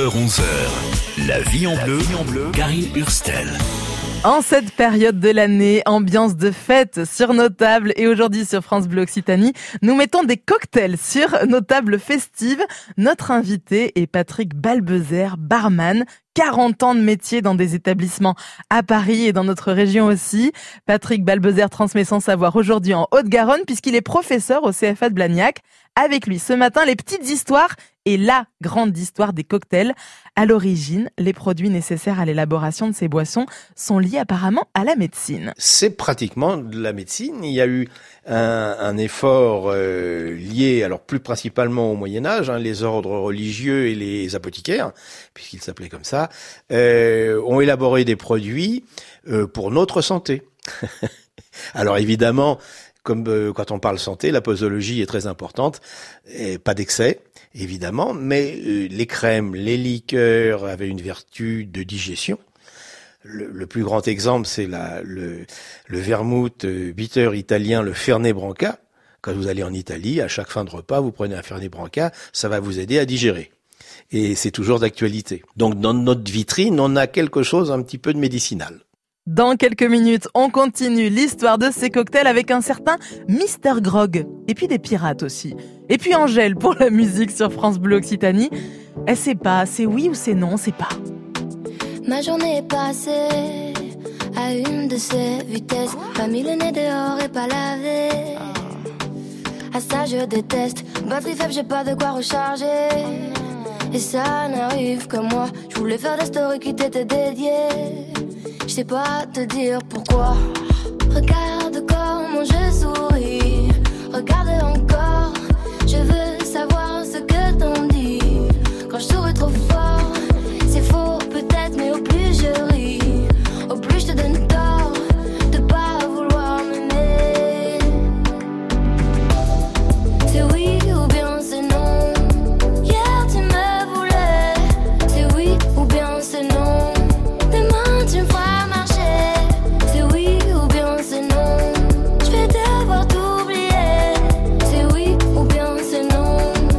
9h-11h, La vie en bleu, Karine Hurstel. En cette période de l'année, ambiance de fête sur nos tables et aujourd'hui sur France Bleu Occitanie, nous mettons des cocktails sur nos tables festives. Notre invité est Patrick Balbezer, barman, 40 ans de métier dans des établissements à Paris et dans notre région aussi. Patrick Balbezer transmet son savoir aujourd'hui en Haute-Garonne puisqu'il est professeur au CFA de Blagnac. Avec lui ce matin, les petites histoires et la grande histoire des cocktails. À l'origine, les produits nécessaires à l'élaboration de ces boissons sont liés apparemment à la médecine. C'est pratiquement de la médecine. Il y a eu un effort lié, alors plus principalement au Moyen-Âge, les ordres religieux et les apothicaires, puisqu'ils s'appelaient comme ça, ont élaboré des produits pour notre santé. Alors évidemment, comme quand on parle santé, la posologie est très importante, et pas d'excès, évidemment, mais les crèmes, les liqueurs avaient une vertu de digestion. Le plus grand exemple, c'est le vermouth bitter italien, le Fernet Branca. Quand vous allez en Italie, à chaque fin de repas, vous prenez un Fernet Branca, ça va vous aider à digérer. Et c'est toujours d'actualité. Donc dans notre vitrine, on a quelque chose un petit peu de médicinal. Dans quelques minutes, on continue l'histoire de ces cocktails avec un certain Mr Grog. Et puis des pirates aussi. Et puis Angèle pour la musique sur France Bleu Occitanie. Elle sait pas, c'est oui ou c'est non, c'est pas. Ma journée est passée à une de ces vitesses. Pas mis le nez dehors et pas lavé. À ça je déteste. Batterie faible, j'ai pas de quoi recharger. Et ça n'arrive que moi. Je voulais faire des stories qui t'étaient dédiées. Je sais pas te dire pourquoi. Regarde comment je souris. Regarde encore. Je veux savoir ce que t'en dis. Quand je souris trop fort, c'est faux peut-être, mais au plus je ris, au plus je te donne tort de pas vouloir m'aimer. C'est oui ou bien c'est non. Hier tu me voulais. C'est oui ou bien c'est non. Demain tu me feras marcher. C'est oui ou bien c'est non. Je vais devoir t'oublier. C'est oui ou bien c'est non.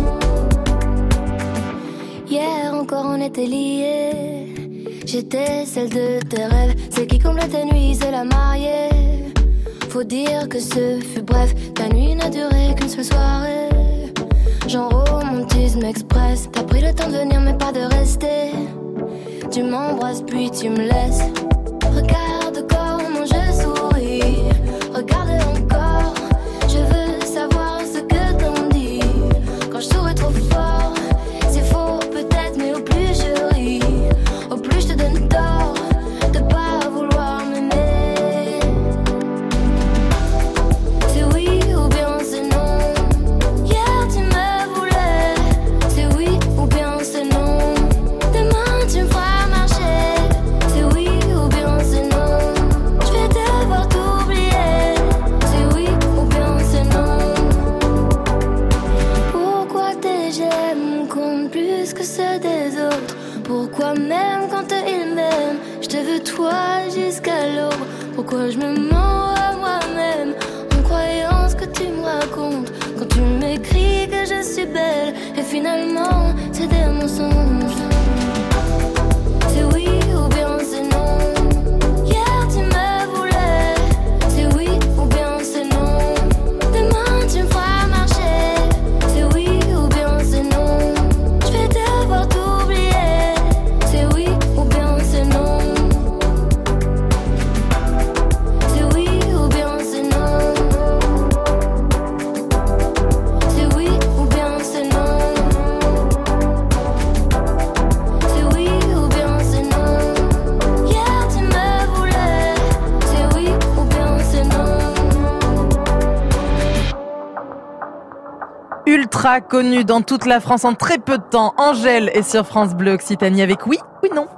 Hier encore on était liés. J'étais celle de tes rêves. Celle qui comblait tes nuits, c'est la mariée. Faut dire que ce fut bref. Ta nuit n'a duré qu'une seule soirée. Genre romantisme express. T'as pris le temps de venir mais pas de rester. Tu m'embrasses puis tu me laisses. Regarde comment je souris. Regarde encore. Je veux savoir ce que t'en dis. Quand je souris trop fort, c'est faux peut-être, mais au plus je ris, au plus je te donne tort de pas vouloir m'aimer. C'est oui ou bien c'est non. Hier tu me voulais. C'est oui ou bien c'est non. Demain tu me feras marcher. C'est oui ou bien c'est non. Je vais devoir t'oublier. C'est oui ou bien c'est non. Pourquoi tes j'aime comptent plus que ceux des autres? Pourquoi même quand ils m'aiment, je te veux toi jusqu'à l'aube? Pourquoi je me mens à moi-même en croyant ce que tu me racontes? Quand tu m'écris que je suis belle et finalement c'est des mensonges. C'est oui ou bien c'est non. Hier tu me voulais. C'est oui ou bien c'est non. Demain tu me feras marcher. C'est oui ou bien c'est non. Je vais devoir t'oublier. C'est oui ou bien c'est non. C'est oui ou bien c'est non. C'est oui ou bien c'est non. C'est oui ou bien c'est non. Hier tu me voulais. C'est oui ou bien c'est non. Ultra connue dans toute la France en très peu de temps, Angèle est sur France Bleu Occitanie avec oui ou non.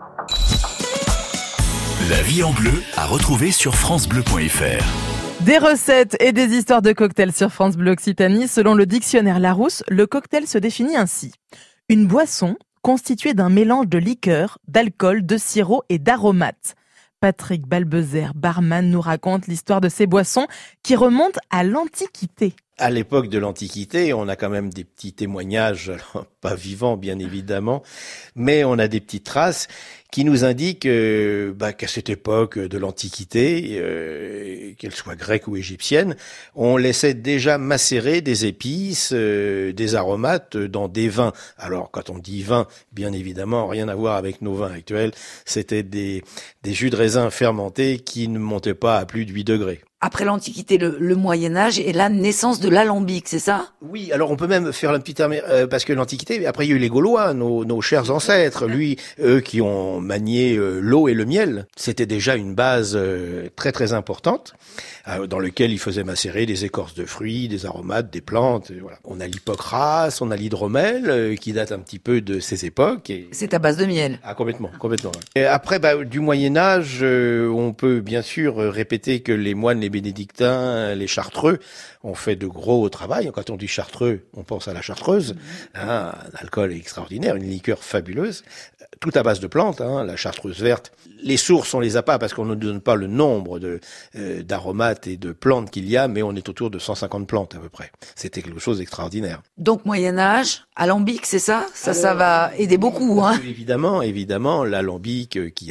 La vie en bleu à retrouver sur francebleu.fr. Des recettes et des histoires de cocktails sur France Bleu Occitanie. Selon le dictionnaire Larousse, le cocktail se définit ainsi. Une boisson constituée d'un mélange de liqueur, d'alcool, de sirop et d'aromates. Patrick Balbezer, barman, nous raconte l'histoire de ces boissons qui remontent à l'Antiquité. À l'époque de l'Antiquité, on a quand même des petits témoignages, alors, pas vivants bien évidemment, mais on a des petites traces qui nous indiquent qu'à cette époque de l'Antiquité, qu'elle soit grecque ou égyptienne, on laissait déjà macérer des épices, des aromates dans des vins. Alors quand on dit vin, bien évidemment, rien à voir avec nos vins actuels, c'était des jus de raisin fermentés qui ne montaient pas à plus de 8 degrés. Après l'Antiquité, le Moyen-Âge et la naissance de l'alambic, c'est ça? Oui, alors on peut même faire un petit terme, parce que l'Antiquité, après il y a eu les Gaulois, nos chers ancêtres, eux qui ont manié l'eau et le miel. C'était déjà une base très très importante, dans lequel ils faisaient macérer des écorces de fruits, des aromates, des plantes. Voilà. On a l'hypocras, on a l'hydromel, qui date un petit peu de ces époques. C'est à base de miel. Ah, complètement. Et après, du Moyen-Âge, on peut bien sûr répéter que les moines, les bénédictins, les chartreux ont fait de gros travail. Quand on dit chartreux, on pense à la chartreuse, un alcool extraordinaire, une liqueur fabuleuse, tout à base de plantes, la chartreuse verte. Les sources, on les a pas parce qu'on ne donne pas le nombre d'aromates et de plantes qu'il y a, mais on est autour de 150 plantes à peu près. C'était quelque chose d'extraordinaire. Donc Moyen-Âge, alambic, c'est ça? Ça va aider beaucoup, hein? Évidemment, l'alambic qui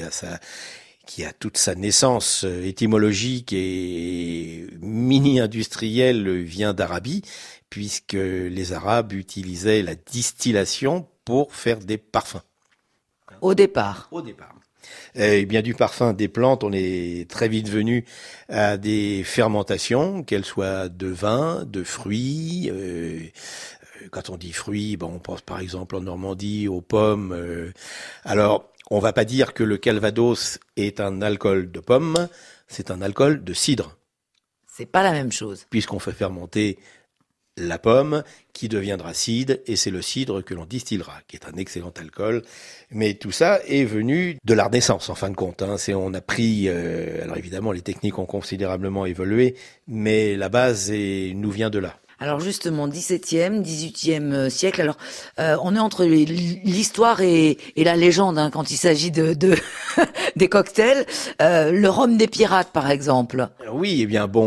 a toute sa naissance étymologique et mini-industrielle vient d'Arabie, puisque les Arabes utilisaient la distillation pour faire des parfums. Au départ. Et bien du parfum des plantes, on est très vite venu à des fermentations, qu'elles soient de vin, de fruits. Quand on dit fruits, on pense par exemple en Normandie aux pommes. Alors, on va pas dire que le Calvados est un alcool de pomme, c'est un alcool de cidre. C'est pas la même chose. Puisqu'on fait fermenter la pomme qui deviendra cidre et c'est le cidre que l'on distillera, qui est un excellent alcool. Mais tout ça est venu de la Renaissance en fin de compte. On a pris, alors évidemment les techniques ont considérablement évolué, mais la base nous vient de là. Alors justement, 17e, 18e siècle, alors on est entre l'histoire et la légende quand il s'agit de des cocktails. Le rhum des pirates, par exemple. Oui,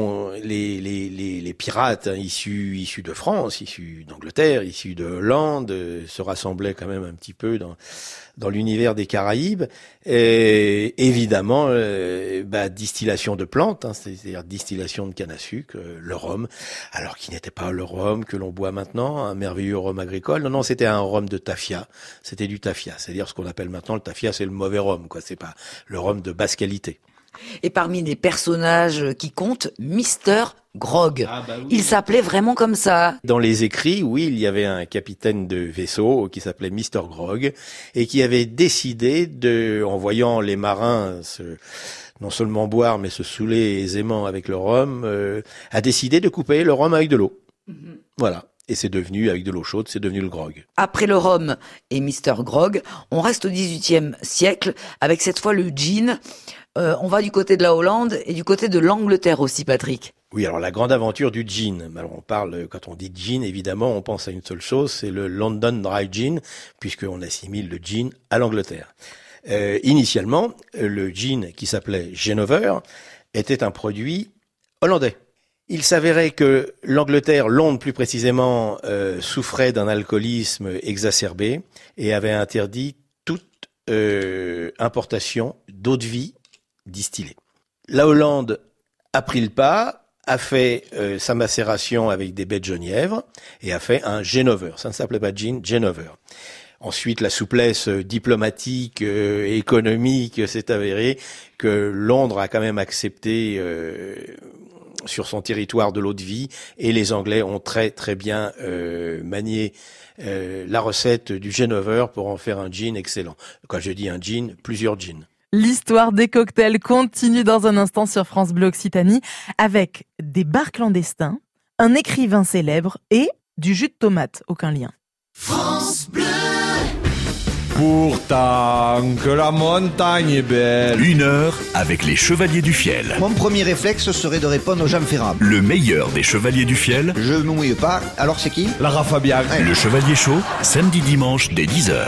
les pirates issus de France, issus d'Angleterre, issus de Hollande, se rassemblaient quand même un petit peu dans l'univers des Caraïbes. Et évidemment, distillation de plantes, c'est-à-dire distillation de canne à sucre, le rhum, alors qu'il n'était pas le rhum que l'on boit maintenant, un merveilleux rhum agricole. Non, c'était un rhum de tafia. C'était du tafia. C'est-à-dire ce qu'on appelle maintenant le tafia, c'est le mauvais rhum, quoi. C'est pas le rhum de basse qualité. Et parmi les personnages qui comptent, Mr. Grog. Oui. Il s'appelait vraiment comme ça. Dans les écrits, oui, il y avait un capitaine de vaisseau qui s'appelait Mr. Grog et qui avait décidé en voyant les marins non seulement boire mais se saouler aisément avec le rhum, a décidé de couper le rhum avec de l'eau. Voilà. Et c'est devenu, avec de l'eau chaude, c'est devenu le grog. Après le rhum et Mr. Grog, on reste au XVIIIe siècle avec cette fois le gin. On va du côté de la Hollande et du côté de l'Angleterre aussi, Patrick. Oui, alors la grande aventure du gin. Alors quand on dit gin, évidemment, on pense à une seule chose, c'est le London Dry Gin, puisqu'on assimile le gin à l'Angleterre. Initialement, le gin qui s'appelait Genover était un produit hollandais. Il s'avérait que l'Angleterre, Londres plus précisément, souffrait d'un alcoolisme exacerbé et avait interdit toute importation d'eau-de-vie distillée. La Hollande a pris le pas, a fait sa macération avec des baies de genièvre et a fait un Genover. Ça ne s'appelait pas gin, Genover. Ensuite, la souplesse diplomatique et économique s'est avérée que Londres a quand même accepté sur son territoire de l'eau-de-vie et les Anglais ont très très bien manié la recette du Genover pour en faire un gin excellent. Quand je dis un gin, plusieurs gins. L'histoire des cocktails continue dans un instant sur France Bleu Occitanie avec des bars clandestins, un écrivain célèbre et du jus de tomate. Aucun lien. France Bleu. Pourtant que la montagne est belle. 1 heure avec les Chevaliers du Fiel. Mon premier réflexe serait de répondre aux Jean Ferrat. Le meilleur des Chevaliers du Fiel. Je me mouille pas, alors c'est qui? Lara Fabian. Ouais. Le Chevalier Chaud, samedi-dimanche dès 10h.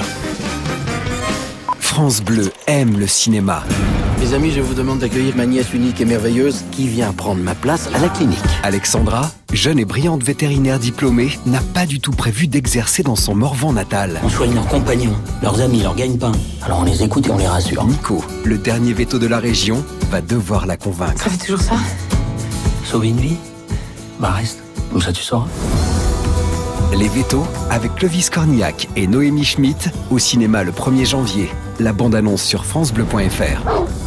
France Bleu aime le cinéma. Mes amis, je vous demande d'accueillir ma nièce unique et merveilleuse qui vient prendre ma place à la clinique. Alexandra jeune et brillante vétérinaire diplômée, n'a pas du tout prévu d'exercer dans son Morvan natal. On soigne leurs compagnons, leurs amis, leurs gagne-pain. Alors on les écoute et on les rassure. Nico, le dernier veto de la région, va devoir la convaincre. Ça fait toujours ça? Sauver une vie? Bah reste, comme ça tu sauras. Les vétos, avec Clovis Cornillac et Noémie Schmitt, au cinéma le 1er janvier. La bande-annonce sur francebleu.fr.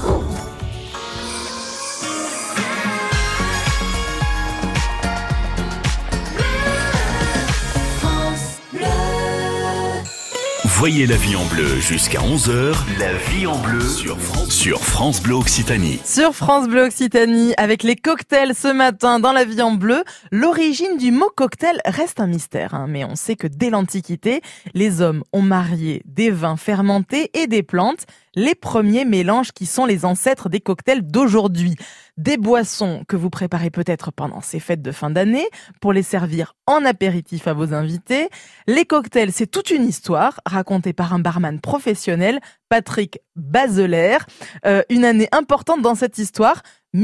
Voyez la vie en bleu jusqu'à 11h. La vie en bleu sur France Bleu Occitanie. Sur France Bleu Occitanie, avec les cocktails ce matin dans la vie en bleu, l'origine du mot cocktail reste un mystère. Mais on sait que dès l'Antiquité, les hommes ont marié des vins fermentés et des plantes, les premiers mélanges qui sont les ancêtres des cocktails d'aujourd'hui. Des boissons que vous préparez peut-être pendant ces fêtes de fin d'année pour les servir en apéritif à vos invités. Les cocktails, c'est toute une histoire racontée par un barman professionnel, Patrick Bazeler. Une année importante dans cette histoire,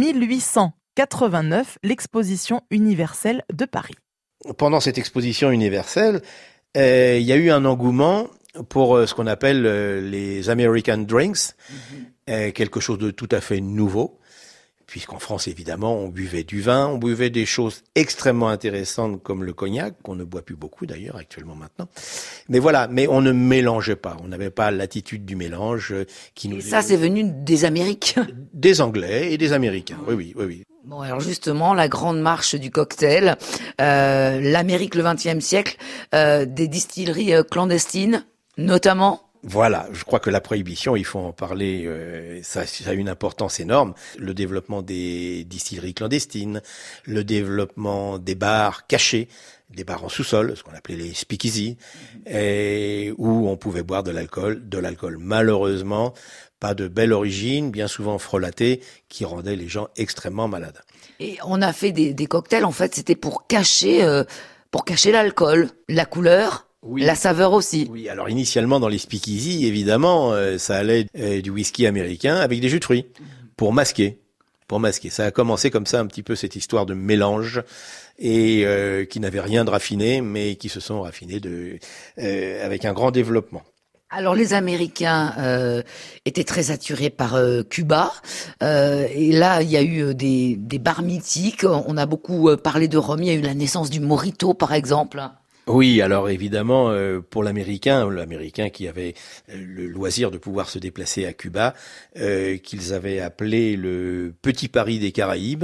1889, l'exposition universelle de Paris. Pendant cette exposition universelle, il y a eu un engouement pour ce qu'on appelle les American Drinks, quelque chose de tout à fait nouveau, puisqu'en France, évidemment, on buvait du vin, on buvait des choses extrêmement intéressantes comme le cognac, qu'on ne boit plus beaucoup d'ailleurs actuellement maintenant. Mais voilà, mais on ne mélangeait pas, on n'avait pas l'attitude du mélange qui nous... Et ça, c'est venu des Américains. Des Anglais et des Américains, oui. Bon, alors justement, la grande marche du cocktail, l'Amérique le XXe siècle, des distilleries clandestines, notamment. Voilà, je crois que la prohibition, il faut en parler, ça a une importance énorme. Le développement des distilleries clandestines, le développement des bars cachés, des bars en sous-sol, ce qu'on appelait les speakeasy, et où on pouvait boire de l'alcool malheureusement, pas de belle origine, bien souvent frelaté, qui rendait les gens extrêmement malades. Et on a fait des cocktails, en fait, c'était pour cacher l'alcool, la couleur. Oui. La saveur aussi. Oui, alors initialement dans les speakeasy, évidemment, ça allait du whisky américain avec des jus de fruits pour masquer. Ça a commencé comme ça un petit peu cette histoire de mélange et qui n'avait rien de raffiné, mais qui se sont raffinés avec un grand développement. Alors les Américains étaient très attirés par Cuba et là il y a eu des bars mythiques. On a beaucoup parlé de rhum. Il y a eu la naissance du Mojito par exemple. Oui, alors évidemment, pour l'Américain qui avait le loisir de pouvoir se déplacer à Cuba, qu'ils avaient appelé le Petit Paris des Caraïbes,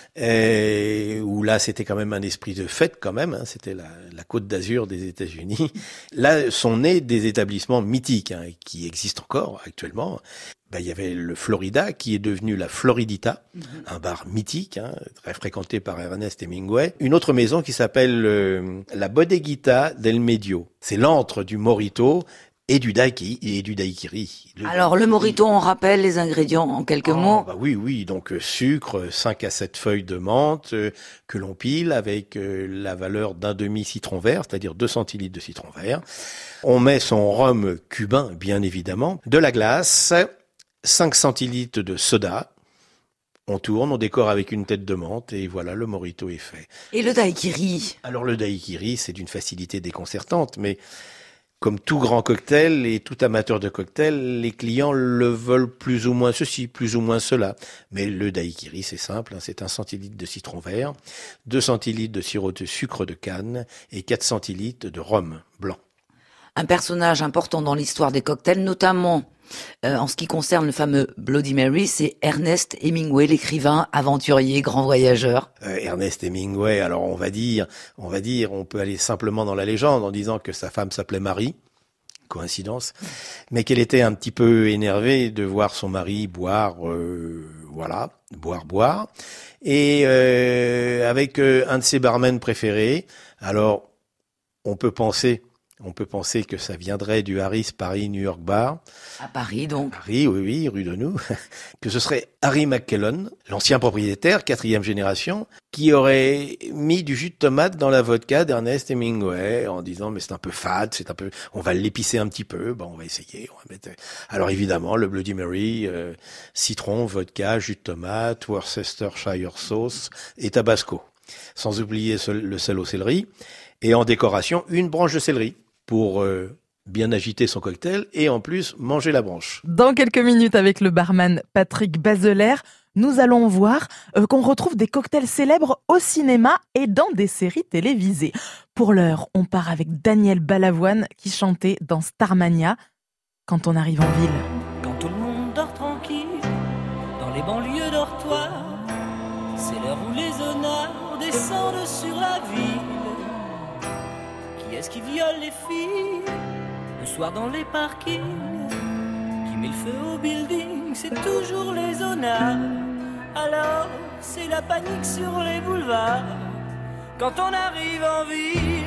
où là c'était quand même un esprit de fête quand même, hein, c'était la Côte d'Azur des États-Unis. Là sont nés des établissements mythiques qui existent encore actuellement. Il y avait le Florida qui est devenu la Floridita, un bar mythique, très fréquenté par Ernest Hemingway. Une autre maison qui s'appelle la Bodeguita del Medio. C'est l'antre du Mojito et du daiquiri. Alors le Mojito, on rappelle les ingrédients en quelques mots. Oui, donc sucre, 5 à 7 feuilles de menthe que l'on pile avec la valeur d'un demi-citron vert, c'est-à-dire 2 centilitres de citron vert. On met son rhum cubain, bien évidemment, de la glace, 5 centilitres de soda, on tourne, on décore avec une tête de menthe et voilà, le Mojito est fait. Et le daiquiri? Alors le daiquiri, c'est d'une facilité déconcertante, mais comme tout grand cocktail et tout amateur de cocktail, les clients le veulent plus ou moins ceci, plus ou moins cela. Mais le daiquiri, c'est simple, c'est 1 centilitre de citron vert, 2 centilitres de sirop de sucre de canne et 4 centilitres de rhum blanc. Un personnage important dans l'histoire des cocktails, notamment en ce qui concerne le fameux Bloody Mary, c'est Ernest Hemingway, l'écrivain, aventurier, grand voyageur. Ernest Hemingway, alors on va dire, on peut aller simplement dans la légende en disant que sa femme s'appelait Marie, coïncidence, mais qu'elle était un petit peu énervée de voir son mari boire, boire, et avec un de ses barmen préférés. Alors, on peut penser que ça viendrait du Harris Paris New York Bar. À Paris, donc. Paris, oui, rue de nous. Que ce serait Harry McKellon, l'ancien propriétaire, 4e génération, qui aurait mis du jus de tomate dans la vodka d'Ernest Hemingway en disant, mais c'est un peu fade, on va l'épicer un petit peu, on va essayer, on va mettre... Alors évidemment, le Bloody Mary, citron, vodka, jus de tomate, Worcestershire sauce et Tabasco. sans oublier le sel au céleri. Et en décoration, une branche de céleri pour bien agiter son cocktail et en plus manger la branche. Dans quelques minutes, avec le barman Patrick Baseler, nous allons voir qu'on retrouve des cocktails célèbres au cinéma et dans des séries télévisées. Pour l'heure, on part avec Daniel Balavoine qui chantait dans Starmania « Quand on arrive en ville ». Quand tout le monde dort tranquille, dans les banlieues dortoirs, c'est l'heure où les honneurs descendent sur la ville. Qui est-ce qui viole les filles le soir dans les parkings? Qui met le feu au building? C'est toujours les honneurs. Alors c'est la panique sur les boulevards quand on arrive en ville.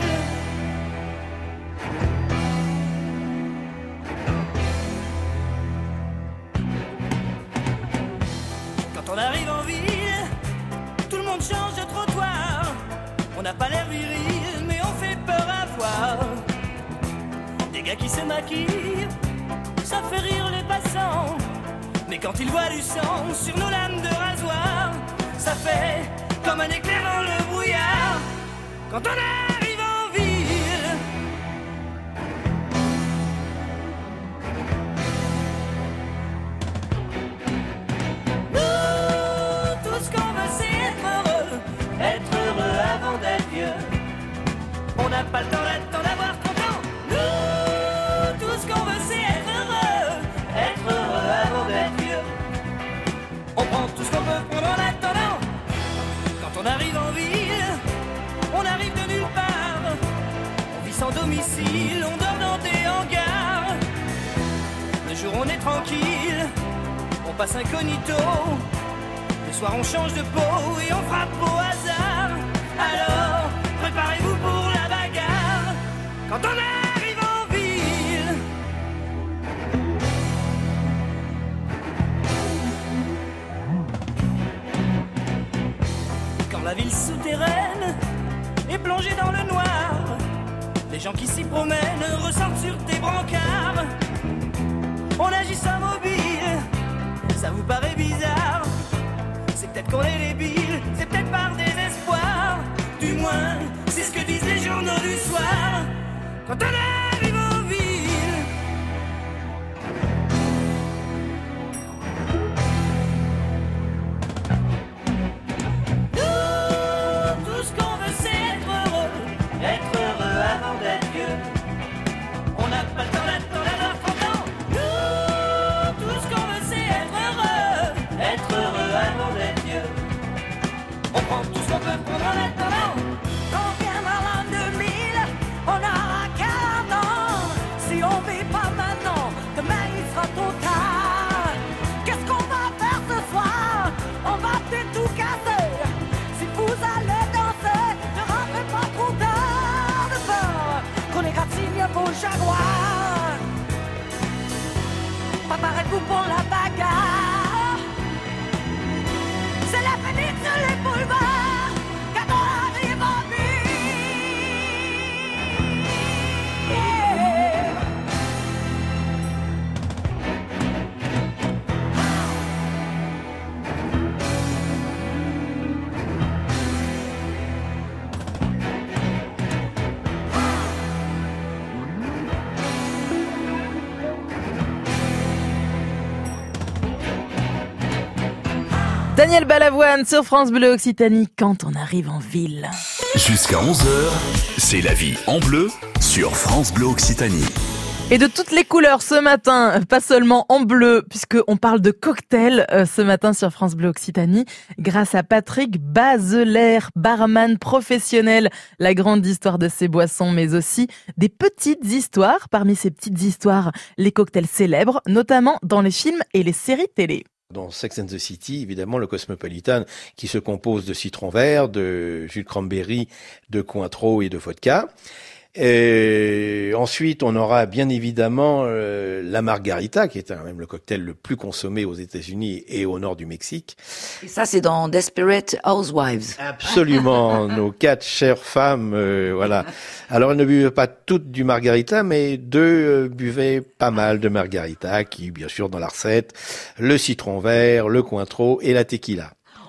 Quand on arrive en ville, tout le monde change de trottoir. On n'a pas l'air viril, mais on fait peur à voir. Des gars qui se maquillent, ça fait rire les passants. Mais quand ils voient du sang sur nos lames de rasoir, ça fait comme un éclair dans le brouillard. Quand on arrive en ville, nous, tout ce qu'on veut c'est être heureux avant d'être vieux. On n'a pas le temps d'attendre d'avoir content. Nous, tout ce qu'on veut c'est être heureux avant d'être vieux. On prend tout ce qu'on peut prendre en attendant. Quand on arrive en ville, on arrive de nulle part. On vit sans domicile, on dort dans des hangars. Le jour on est tranquille, on passe incognito. Le soir on change de peau et on frappe au hasard. Alors, préparez-vous pour la bagarre. Quand on arrive en ville, quand la ville souterraine est plongée dans le noir, les gens qui s'y promènent ressortent sur tes brancards. On agit sans mobile, ça vous paraît bizarre. C'est peut-être qu'on est débile, c'est peut-être par désespoir. Du moins, c'est ce que disent les journaux du soir. Quand on arrive en ville, nous, tout ce qu'on veut c'est être heureux avant d'être vieux. On n'a pas le temps d'attendre d'avoir 30 ans. Nous, tout ce qu'on veut c'est être heureux avant d'être vieux. On prend tout ce qu'on peut prendre en attendant. Quand viendra l'an 2000, on aura qu'à attendre. Si on vit pas maintenant, demain il sera trop tard. Qu'est-ce qu'on va faire ce soir? On va peut-être tout casser. Si vous allez danser, ne rentrez pas trop tard de peur qu'on égratigne vos jaguars. Préparez-vous pour la bagarre. C'est la panique sur les boulevards quand on arrive en ville. Daniel Balavoine sur France Bleu Occitanie, quand on arrive en ville. Jusqu'à 11h, c'est la vie en bleu sur France Bleu Occitanie. Et de toutes les couleurs ce matin, pas seulement en bleu, puisqu'on parle de cocktail ce matin sur France Bleu Occitanie, grâce à Patrick Baseler, barman professionnel. La grande histoire de ces boissons, mais aussi des petites histoires. Parmi ces petites histoires, les cocktails célèbres, notamment dans les films et les séries télé. Dans Sex and the City, évidemment, le Cosmopolitan qui se compose de citron vert, de jus de cranberry, de Cointreau et de vodka. Et ensuite, on aura bien évidemment la margarita, qui est quand même le cocktail le plus consommé aux États-Unis et au nord du Mexique. Et ça, c'est dans Desperate Housewives. Absolument, nos 4 chères femmes, voilà. Alors, elles ne buvaient pas toutes du margarita, mais 2 buvaient pas mal de margarita, qui, bien sûr, dans la recette, le citron vert, le Cointreau et la tequila.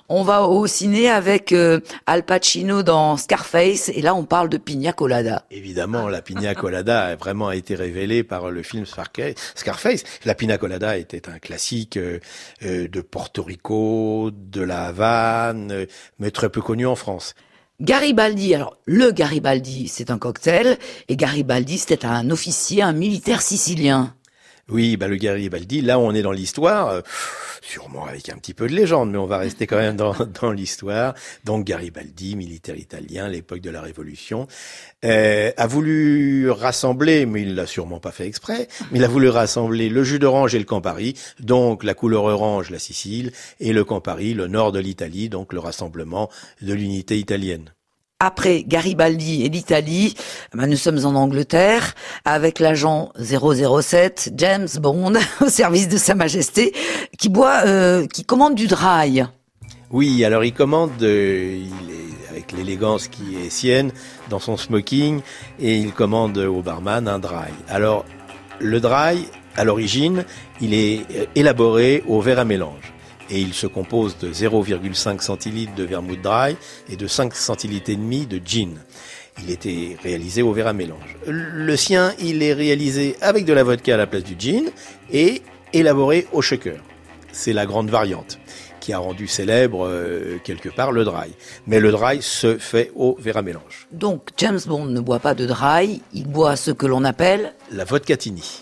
On va au ciné avec Al Pacino dans Scarface, et là on parle de Pina Colada. Évidemment, la Pina Colada a vraiment été révélée par le film Scarface. La Pina Colada était un classique de Porto Rico, de la Havane, mais très peu connu en France. Garibaldi, alors le Garibaldi c'est un cocktail, et Garibaldi c'était un officier, un militaire sicilien. Oui, le Garibaldi, là on est dans l'histoire, sûrement avec un petit peu de légende, mais on va rester quand même dans l'histoire. Donc Garibaldi, militaire italien, à l'époque de la Révolution, a voulu rassembler, mais il l'a sûrement pas fait exprès, mais il a voulu rassembler le jus d'orange et le Campari, donc la couleur orange, la Sicile, et le Campari, le nord de l'Italie, donc le rassemblement de l'unité italienne. Après Garibaldi et l'Italie, nous sommes en Angleterre avec l'agent 007 James Bond au service de Sa Majesté qui commande du dry. Oui, alors il commande, il est avec l'élégance qui est sienne dans son smoking et il commande au barman un dry. Alors le dry, à l'origine, il est élaboré au verre à mélange. Et il se compose de 0,5 centilitres de vermouth dry et de 5 centilitres et demi de gin. Il était réalisé au verre à mélange. Le sien, il est réalisé avec de la vodka à la place du gin et élaboré au shaker. C'est la grande variante qui a rendu célèbre quelque part le dry. Mais le dry se fait au verre à mélange. Donc James Bond ne boit pas de dry, il boit ce que l'on appelle la vodkatini.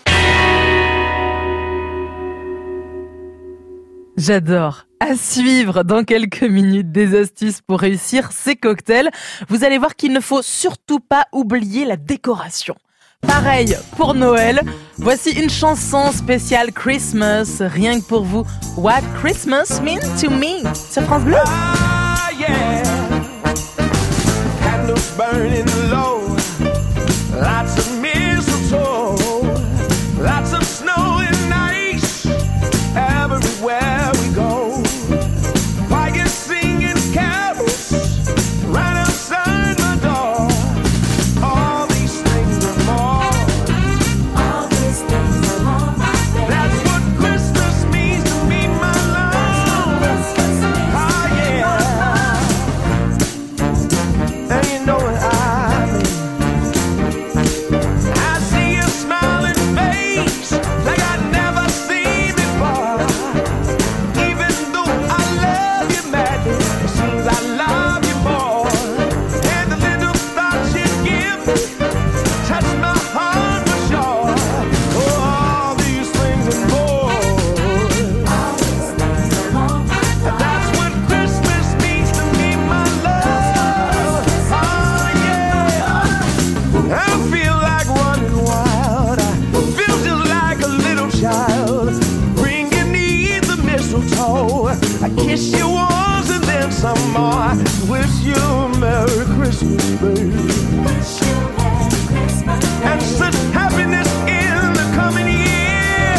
J'adore. À suivre dans quelques minutes des astuces pour réussir ces cocktails. Vous allez voir qu'il ne faut surtout pas oublier la décoration. Pareil pour Noël. Voici une chanson spéciale Christmas, rien que pour vous. What Christmas means to me sur France Bleu. Ah yeah, candles burning low, lots of mistletoe, lots of snow and ice everywhere we go. Choirs singing carols right outside my door. All these things and more. All these things and more. That's what Christmas means to me, my love. Oh yeah. And you know what I mean. I see your smiling face like I never seen before. Even though I love you madly, it seems I love you more. And the little thoughts you give me touch my heart for sure. Oh, all these things and more. That's what Christmas means to me, my love. Oh yeah. I feel like running wild. I feel just like a little child. Bring you near the mistletoe. I kiss you once and then some more. Wish you a Merry Christmas, baby. And such happiness in the coming year.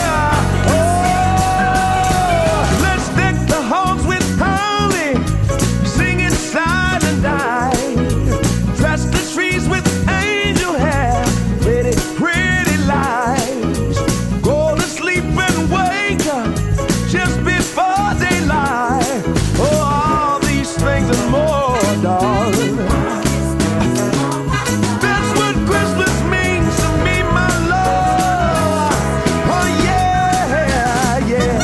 Oh, let's deck the halls with holly, sing it silent night. Dress the trees with angel hair, pretty, pretty lights. Go to sleep and wake up just before daylight. Oh, all these things and more, darling. That's what Christmas means to me, my love. Oh yeah, yeah.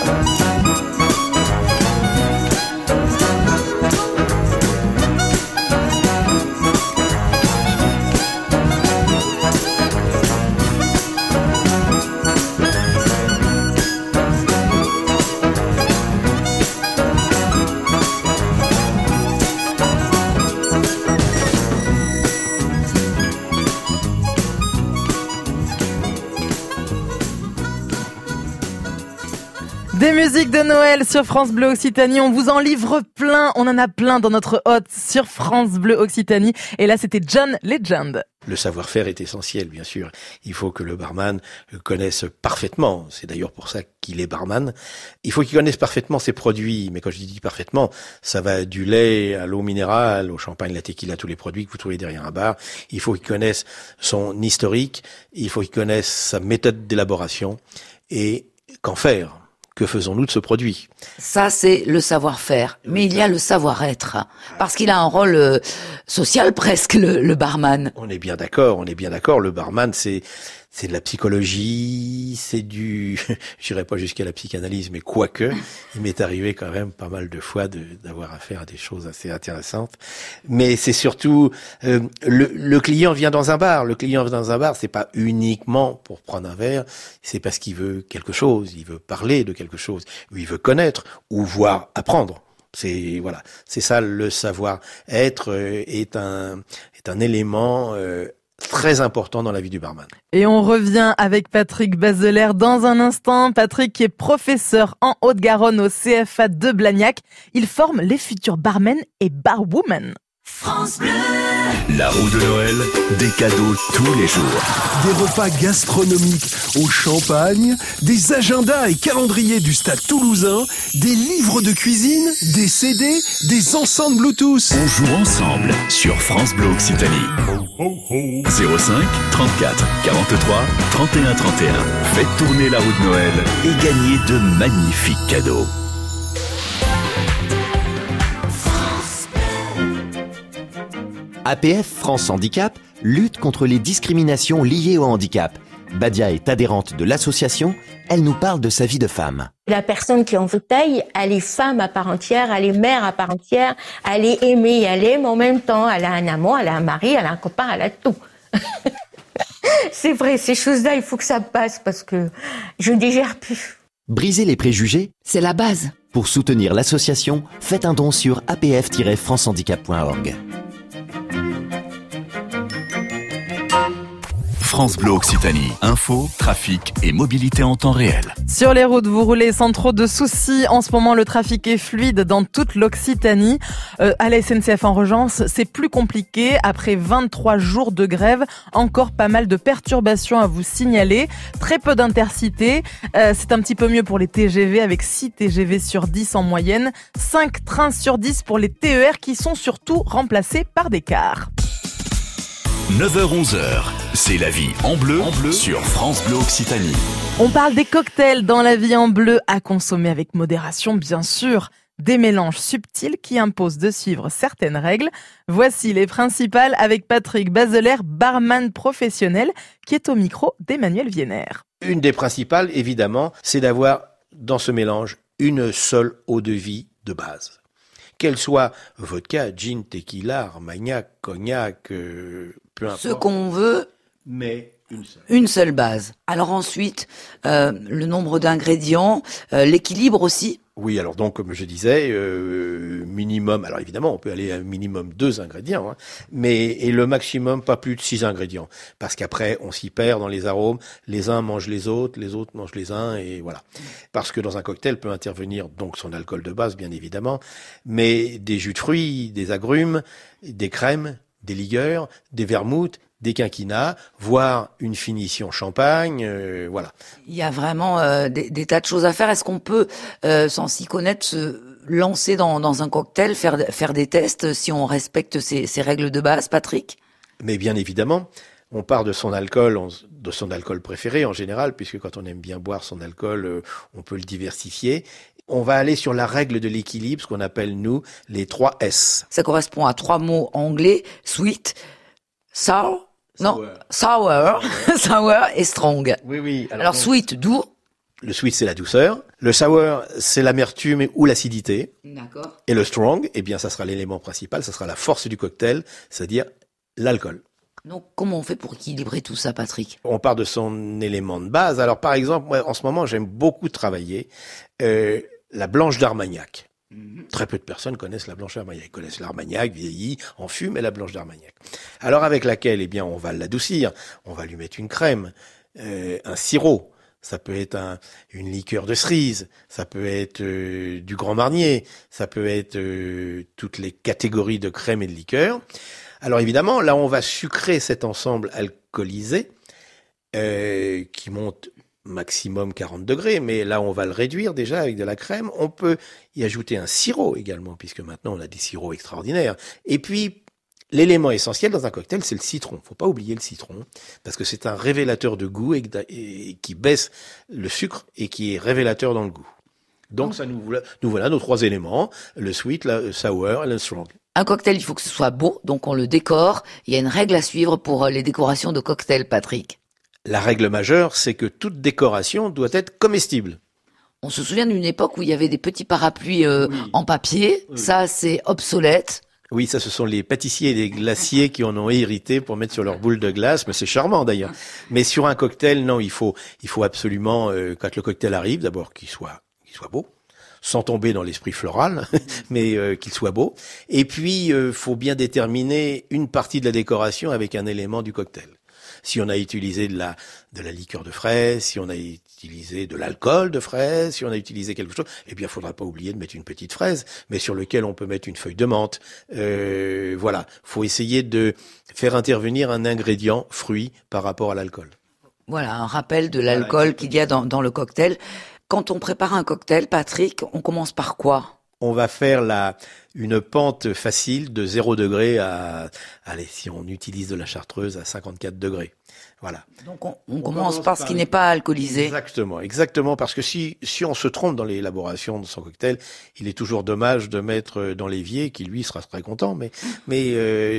Des musiques de Noël sur France Bleu Occitanie. On vous en livre plein. On en a plein dans notre hôte sur France Bleu Occitanie. Et là, c'était John Legend. Le savoir-faire est essentiel, bien sûr. Il faut que le barman connaisse parfaitement, c'est d'ailleurs pour ça qu'il est barman, il faut qu'il connaisse parfaitement ses produits. Mais quand je dis parfaitement, ça va du lait à l'eau minérale, au champagne, la tequila, tous les produits que vous trouvez derrière un bar. Il faut qu'il connaisse son historique, il faut qu'il connaisse sa méthode d'élaboration et qu'en faire. que faisons-nous de ce produit? Ça, c'est le savoir-faire. Mais il y a le savoir-être. Parce qu'il a un rôle social presque, le barman. On est bien d'accord. Le barman, c'est de la psychologie, c'est j'irai pas jusqu'à la psychanalyse, mais quoique, il m'est arrivé quand même pas mal de fois d'avoir affaire à des choses assez intéressantes. Mais c'est surtout, le client vient dans un bar. Le client vient dans un bar, c'est pas uniquement pour prendre un verre, c'est parce qu'il veut quelque chose, il veut parler de quelque chose, ou il veut connaître, ou voir apprendre. C'est ça, le savoir-être est un élément très important dans la vie du barman. Et on revient avec Patrick Bazeler dans un instant. Patrick qui est professeur en Haute-Garonne au CFA de Blagnac. Il forme les futurs barmen et barwomen. France Bleu. La roue de Noël, des cadeaux tous les jours. Des repas gastronomiques au champagne, des agendas et calendriers du Stade Toulousain, des livres de cuisine, des CD, des enceintes Bluetooth. On joue ensemble sur France Bleu Occitanie. 05 34 43 31 31. Faites tourner la roue de Noël et gagnez de magnifiques cadeaux. APF France Handicap lutte contre les discriminations liées au handicap. Badia est adhérente de l'association. Elle nous parle de sa vie de femme. La personne qui est en fauteuil, elle est femme à part entière, elle est mère à part entière, elle est aimée, elle aime en même temps. Elle a un amant, elle a un mari, elle a un copain, elle a tout. C'est vrai, ces choses-là, il faut que ça passe parce que je ne digère plus. Briser les préjugés, c'est la base. Pour soutenir l'association, faites un don sur apf-francehandicap.org. France Bleu Occitanie. Info, trafic et mobilité en temps réel. Sur les routes, vous roulez sans trop de soucis. En ce moment, le trafic est fluide dans toute l'Occitanie. À la SNCF en Regence, c'est plus compliqué. Après 23 jours de grève, encore pas mal de perturbations à vous signaler. Très peu d'intercités. C'est un petit peu mieux pour les TGV avec 6 TGV sur 10 en moyenne. 5 trains sur 10 pour les TER qui sont surtout remplacés par des cars. 9h-11h, c'est la vie en bleu sur France Bleu Occitanie. On parle des cocktails dans la vie en bleu à consommer avec modération, bien sûr. Des mélanges subtils qui imposent de suivre certaines règles. Voici les principales avec Patrick Bazeler, barman professionnel, qui est au micro d'Emmanuel Vienner. Une des principales, évidemment, c'est d'avoir dans ce mélange une seule eau-de-vie de base. Qu'elle soit vodka, gin, tequila, armagnac, cognac, peu importe. Ce qu'on veut, mais une seule base. Alors ensuite, le nombre d'ingrédients, l'équilibre aussi. Oui, alors donc, comme je disais, minimum, alors évidemment, on peut aller à un minimum 2 ingrédients, hein, et le maximum, pas plus de 6 ingrédients. Parce qu'après, on s'y perd dans les arômes, les uns mangent les autres mangent les uns, et voilà. Parce que dans un cocktail peut intervenir donc son alcool de base, bien évidemment, mais des jus de fruits, des agrumes, des crèmes, des liqueurs, des vermouths, des quinquinats, voire une finition champagne, voilà. Il y a vraiment des tas de choses à faire. Est-ce qu'on peut, sans s'y connaître, se lancer dans un cocktail, faire des tests si on respecte ces règles de base, Patrick ? Mais bien évidemment, on part de son alcool préféré en général, puisque quand on aime bien boire son alcool, on peut le diversifier. On va aller sur la règle de l'équilibre, ce qu'on appelle, nous, les 3 S. Ça correspond à 3 mots anglais, sweet, sour, sour et strong. Oui. Alors sweet, doux. Le sweet, c'est la douceur. Le sour, c'est l'amertume ou l'acidité. D'accord. Et le strong, eh bien, ça sera l'élément principal, ça sera la force du cocktail, c'est-à-dire l'alcool. Donc, comment on fait pour équilibrer tout ça, Patrick ? On part de son élément de base. Alors, par exemple, moi, en ce moment, j'aime beaucoup travailler la blanche d'Armagnac. Très peu de personnes connaissent la blanche d'Armagnac. Ils connaissent l'Armagnac vieilli, en fût, mais la blanche d'Armagnac. Alors, avec laquelle, eh bien, on va l'adoucir. On va lui mettre une crème, un sirop. Ça peut être une liqueur de cerise, ça peut être du Grand Marnier, ça peut être toutes les catégories de crème et de liqueur. Alors évidemment, là on va sucrer cet ensemble alcoolisé qui monte maximum 40 degrés, mais là on va le réduire déjà avec de la crème. On peut y ajouter un sirop également, puisque maintenant on a des sirops extraordinaires. Et puis, l'élément essentiel dans un cocktail, c'est le citron. Faut pas oublier le citron, parce que c'est un révélateur de goût et qui baisse le sucre et qui est révélateur dans le goût. Donc ça nous voilà nos 3 éléments, le sweet, le sour et le strong. Un cocktail, il faut que ce soit beau, donc on le décore. Il y a une règle à suivre pour les décorations de cocktails, Patrick. La règle majeure, c'est que toute décoration doit être comestible. On se souvient d'une époque où il y avait des petits parapluies en papier. Oui. Ça, c'est obsolète. Oui, ça, ce sont les pâtissiers et les glaciers qui en ont hérité pour mettre sur leur boule de glace. Mais c'est charmant, d'ailleurs. Mais sur un cocktail, non, il faut absolument, quand le cocktail arrive, d'abord qu'il soit beau, sans tomber dans l'esprit floral, mais qu'il soit beau. Et puis, faut bien déterminer une partie de la décoration avec un élément du cocktail. Si on a utilisé de la liqueur de fraise, si on a utilisé de l'alcool de fraise, si on a utilisé quelque chose, eh bien, il faudra pas oublier de mettre une petite fraise, mais sur lequel on peut mettre une feuille de menthe. Voilà, faut essayer de faire intervenir un ingrédient fruit par rapport à l'alcool. Voilà, un rappel de l'alcool qu'il y a dans le cocktail. Quand on prépare un cocktail, Patrick, on commence par quoi ? On va faire une pente facile de 0 degré à, allez, si on utilise de la chartreuse, à 54 degrés. Voilà. Donc on commence par ce qui n'est pas alcoolisé. Exactement, parce que si on se trompe dans l'élaboration de son cocktail, il est toujours dommage de mettre dans l'évier, qui lui sera très content, mais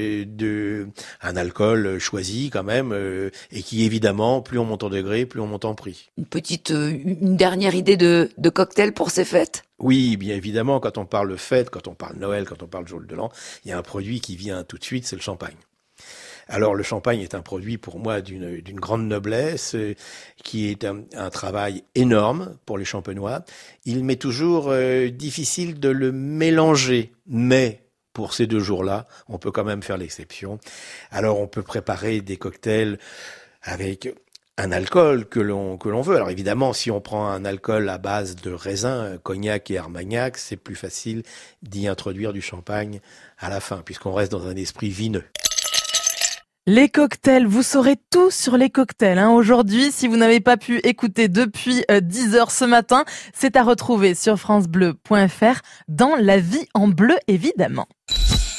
un alcool choisi quand même, et qui évidemment, plus on monte en degré, plus on monte en prix. Une dernière idée de cocktail pour ces fêtes? Oui, bien évidemment, quand on parle fête, quand on parle Noël, quand on parle jour de l'an, il y a un produit qui vient tout de suite, c'est le champagne. Alors le champagne est un produit pour moi d'une grande noblesse, qui est un travail énorme pour les champenois. Il m'est toujours difficile de le mélanger, mais pour ces 2 jours-là, on peut quand même faire l'exception. Alors on peut préparer des cocktails avec un alcool que l'on veut. Alors évidemment, si on prend un alcool à base de raisin, cognac et armagnac, c'est plus facile d'y introduire du champagne à la fin, puisqu'on reste dans un esprit vineux. Les cocktails, vous saurez tout sur les cocktails. Aujourd'hui, si vous n'avez pas pu écouter depuis 10h ce matin, c'est à retrouver sur francebleu.fr dans La vie en bleu, évidemment.